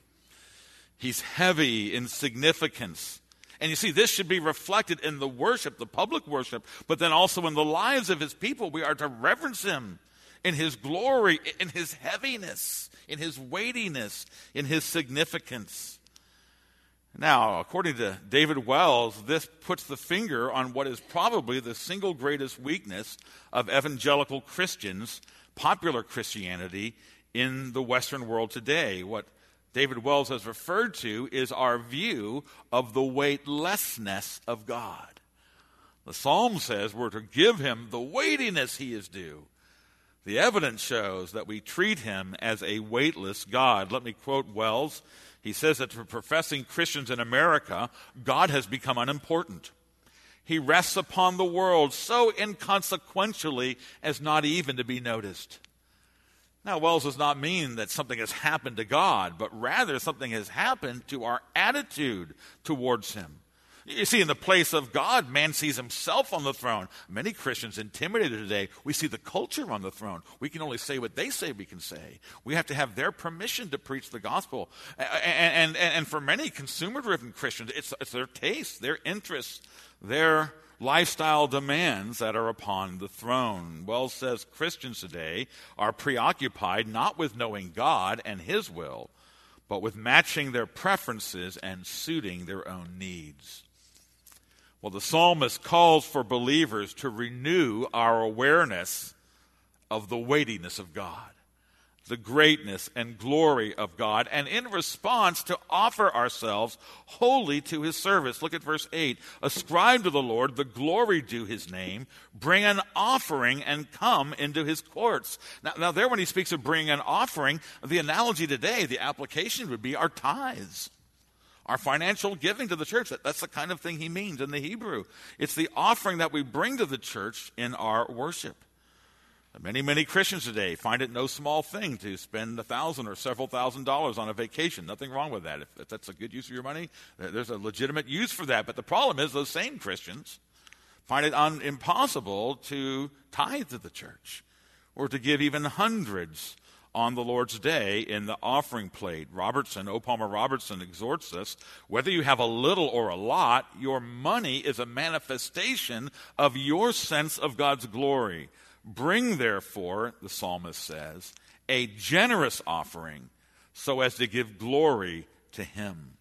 Speaker 1: He's heavy in significance. And you see, this should be reflected in the worship, the public worship, but then also in the lives of his people. We are to reverence him in his glory, in his heaviness, in his weightiness, in his significance. Now, according to David Wells, this puts the finger on what is probably the single greatest weakness of evangelical Christians, popular Christianity, in the Western world today. What David Wells has referred to is our view of the weightlessness of God. The Psalm says we're to give him the weightiness he is due. The evidence shows that we treat him as a weightless God. Let me quote Wells. He says that for professing Christians in America, God has become unimportant. He rests upon the world so inconsequentially as not even to be noticed. Now, Wells does not mean that something has happened to God, but rather something has happened to our attitude towards him. You see, in the place of God, man sees himself on the throne. Many Christians intimidated today. We see the culture on the throne. We can only say what they say we can say. We have to have their permission to preach the gospel. And for many consumer-driven Christians, it's their tastes, their interests, their lifestyle demands that are upon the throne. Wells says Christians today are preoccupied not with knowing God and his will, but with matching their preferences and suiting their own needs. Well, the psalmist calls for believers to renew our awareness of the weightiness of God, the greatness and glory of God, and in response to offer ourselves wholly to his service. Look at verse 8. Ascribe to the Lord the glory due his name. Bring an offering and come into his courts. Now there when he speaks of bringing an offering, the analogy today, the application would be our tithes. Our financial giving to the church. That's the kind of thing he means in the Hebrew. It's the offering that we bring to the church in our worship. Many, many Christians today find it no small thing to spend $1,000 or several $1,000s on a vacation. Nothing wrong with that. If that's a good use of your money, there's a legitimate use for that. But the problem is those same Christians find it impossible to tithe to the church or to give even hundreds on the Lord's Day in the offering plate. O. Palmer Robertson exhorts us, whether you have a little or a lot, your money is a manifestation of your sense of God's glory. Bring, therefore, the psalmist says, a generous offering so as to give glory to him.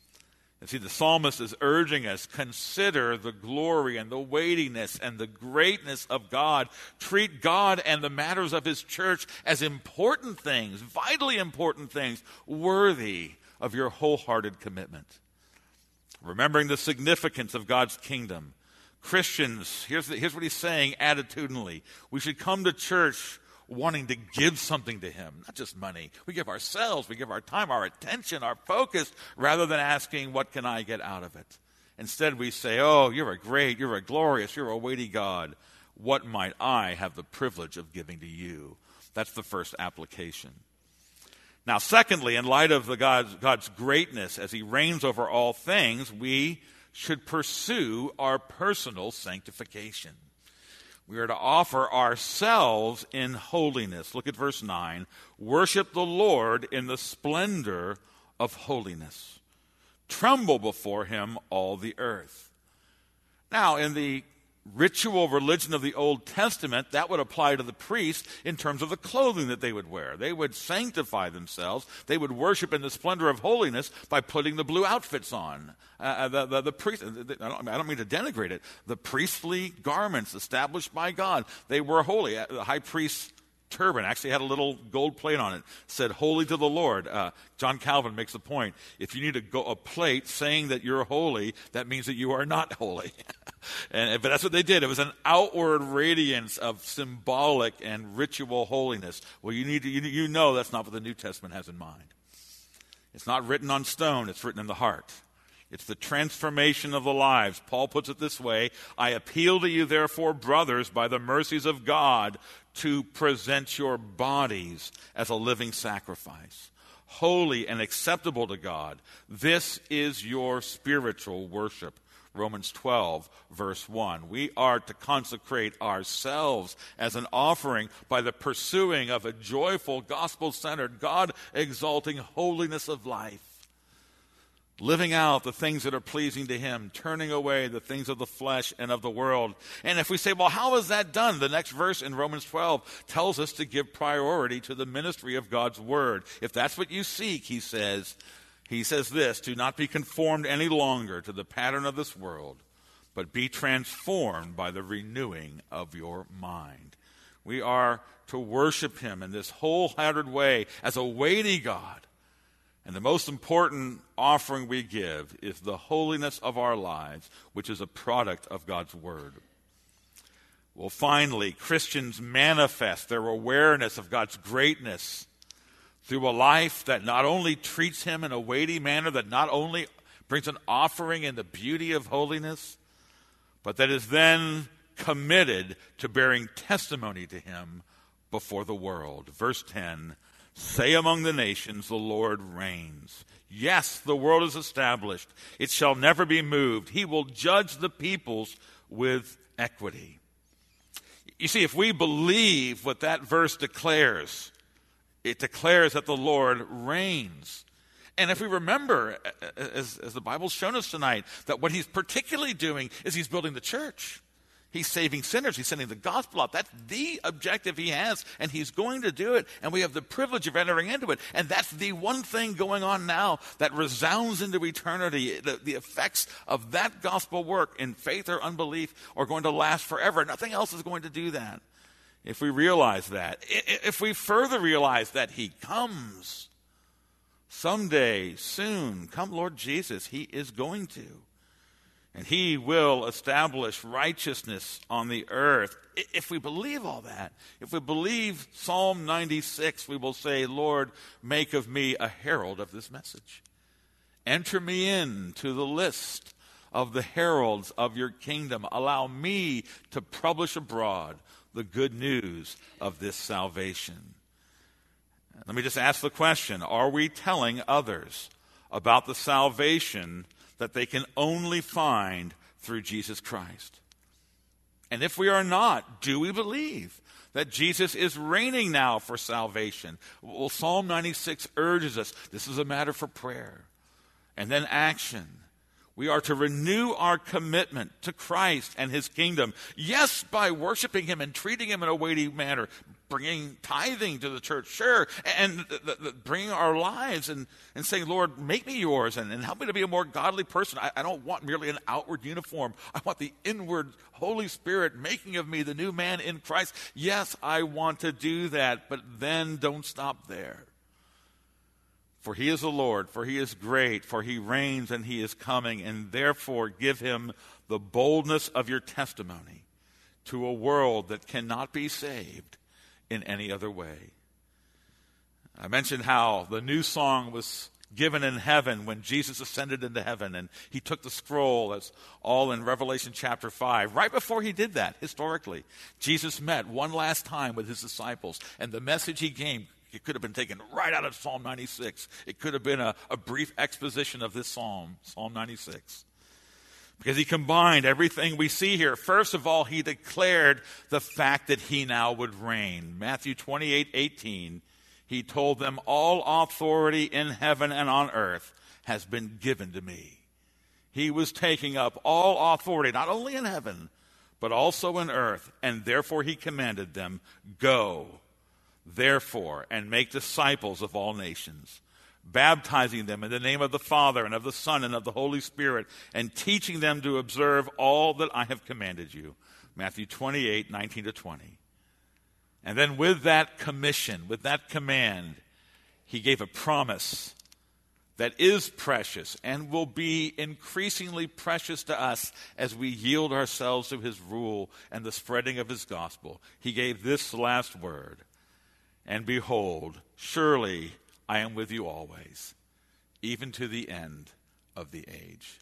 Speaker 1: And see, the psalmist is urging us, consider the glory and the weightiness and the greatness of God. Treat God and the matters of his church as important things, vitally important things, worthy of your wholehearted commitment. Remembering the significance of God's kingdom, Christians, here's what he's saying attitudinally. We should come to church wanting to give something to him, not just money. We give ourselves, we give our time, our attention, our focus, rather than asking, what can I get out of it? Instead, we say, oh, you're a great, you're a glorious, you're a weighty God. What might I have the privilege of giving to you? That's the first application. Now, secondly, in light of God's greatness as he reigns over all things, we should pursue our personal sanctification. We are to offer ourselves in holiness. Look at verse 9. Worship the Lord in the splendor of holiness. Tremble before him, all the earth. Now, in the ritual religion of the Old Testament, that would apply to the priests in terms of the clothing that they would wear. They would sanctify themselves. They would worship in the splendor of holiness by putting the blue outfits on. The priest, I don't mean to denigrate it. The priestly garments established by God, they were holy. The high priest's turban actually had a little gold plate on it, said holy to the Lord. John Calvin makes the point, if you need a plate saying that you're holy, that means that you are not holy. But that's what they did. It was an outward radiance of symbolic and ritual holiness. Well, you know that's not what the New Testament has in mind. It's not written on stone, it's written in the heart. It's the transformation of the lives. Paul puts it this way, I appeal to you, therefore, brothers, by the mercies of God, to present your bodies as a living sacrifice, holy and acceptable to God. This is your spiritual worship. Romans 12, verse 1. We are to consecrate ourselves as an offering by the pursuing of a joyful, gospel-centered, God-exalting holiness of life. Living out the things that are pleasing to him, turning away the things of the flesh and of the world. And if we say, well, how is that done? The next verse in Romans 12 tells us to give priority to the ministry of God's word. If that's what you seek, he says this, do not be conformed any longer to the pattern of this world, but be transformed by the renewing of your mind. We are to worship him in this wholehearted way as a weighty God. And the most important offering we give is the holiness of our lives, which is a product of God's word. Well, finally, Christians manifest their awareness of God's greatness through a life that not only treats him in a weighty manner, that not only brings an offering in the beauty of holiness, but that is then committed to bearing testimony to him before the world. Verse 10, say among the nations, the Lord reigns. Yes, the world is established. It shall never be moved. He will judge the peoples with equity. You see, if we believe what that verse declares, it declares that the Lord reigns. And if we remember, as the Bible's shown us tonight, that what he's particularly doing is he's building the church. He's saving sinners. He's sending the gospel out. That's the objective he has, and he's going to do it, and we have the privilege of entering into it. And that's the one thing going on now that resounds into eternity. The effects of that gospel work in faith or unbelief are going to last forever. Nothing else is going to do that. If we realize that, if we further realize that he comes someday, soon, come Lord Jesus, he is going to. And he will establish righteousness on the earth. If we believe all that, if we believe Psalm 96, we will say, Lord, make of me a herald of this message. Enter me into the list of the heralds of your kingdom. Allow me to publish abroad the good news of this salvation. Let me just ask the question, are we telling others about the salvation that they can only find through Jesus Christ? And if we are not, do we believe that Jesus is reigning now for salvation? Well, Psalm 96 urges us, this is a matter for prayer and then action. We are to renew our commitment to Christ and his kingdom. Yes, by worshiping him and treating him in a weighty manner, bringing tithing to the church, sure, and bringing our lives and saying, Lord, make me yours and help me to be a more godly person. I don't want merely an outward uniform. I want the inward Holy Spirit making of me the new man in Christ. Yes, I want to do that, but then don't stop there. For he is the Lord, for he is great, for he reigns and he is coming, and therefore give him the boldness of your testimony to a world that cannot be saved in any other way. I mentioned how the new song was given in heaven when Jesus ascended into heaven, and he took the scroll, as all in Revelation chapter 5. Right before he did that, historically, Jesus met one last time with his disciples, and the message he gave, it could have been taken right out of Psalm 96. It could have been a brief exposition of this psalm, Psalm 96. Because he combined everything we see here. First of all, he declared the fact that he now would reign. Matthew 28:18, he told them, all authority in heaven and on earth has been given to me. He was taking up all authority, not only in heaven, but also in earth. And therefore he commanded them, go, therefore, and make disciples of all nations, baptizing them in the name of the Father and of the Son and of the Holy Spirit, and teaching them to observe all that I have commanded you. Matthew 28:19-20. And then with that commission, with that command, he gave a promise that is precious and will be increasingly precious to us as we yield ourselves to his rule and the spreading of his gospel. He gave this last word, and behold, surely I am with you always, even to the end of the age.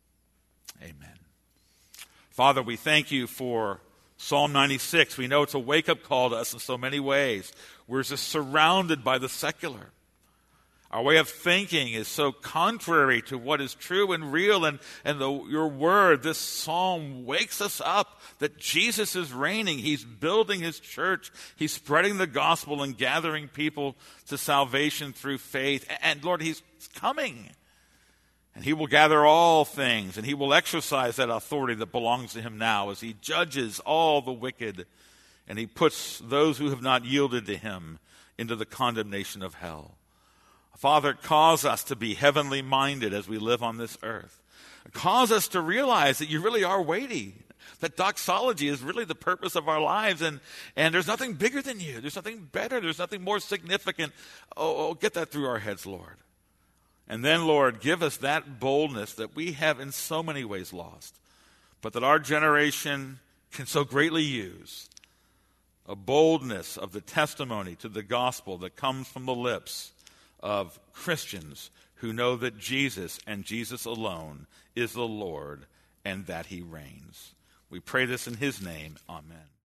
Speaker 1: Amen. Father, we thank you for Psalm 96. We know it's a wake-up call to us in so many ways. We're just surrounded by the secular. Our way of thinking is so contrary to what is true and real, and your word, this psalm, wakes us up that Jesus is reigning. He's building his church. He's spreading the gospel and gathering people to salvation through faith. And Lord, he's coming. And he will gather all things, and he will exercise that authority that belongs to him now as he judges all the wicked, and he puts those who have not yielded to him into the condemnation of hell. Father, cause us to be heavenly minded as we live on this earth. Cause us to realize that you really are weighty, that doxology is really the purpose of our lives, and there's nothing bigger than you. There's nothing better. There's nothing more significant. Get that through our heads, Lord. And then, Lord, give us that boldness that we have in so many ways lost, but that our generation can so greatly use. A boldness of the testimony to the gospel that comes from the lips of Christians who know that Jesus and Jesus alone is the Lord and that he reigns. We pray this in his name. Amen.